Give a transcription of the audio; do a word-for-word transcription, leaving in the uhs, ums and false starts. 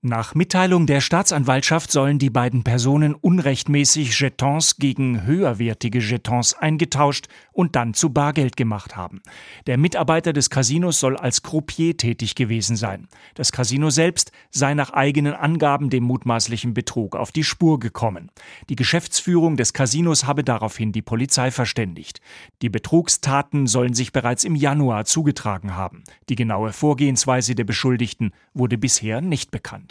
Nach Mitteilung der Staatsanwaltschaft sollen die beiden Personen unrechtmäßig Jetons gegen höherwertige Jetons eingetauscht und dann zu Bargeld gemacht haben. Der Mitarbeiter des Casinos soll als Croupier tätig gewesen sein. Das Casino selbst sei nach eigenen Angaben dem mutmaßlichen Betrug auf die Spur gekommen. Die Geschäftsführung des Casinos habe daraufhin die Polizei verständigt. Die Betrugstaten sollen sich bereits im Januar zugetragen haben. Die genaue Vorgehensweise der Beschuldigten wurde bisher nicht bekannt.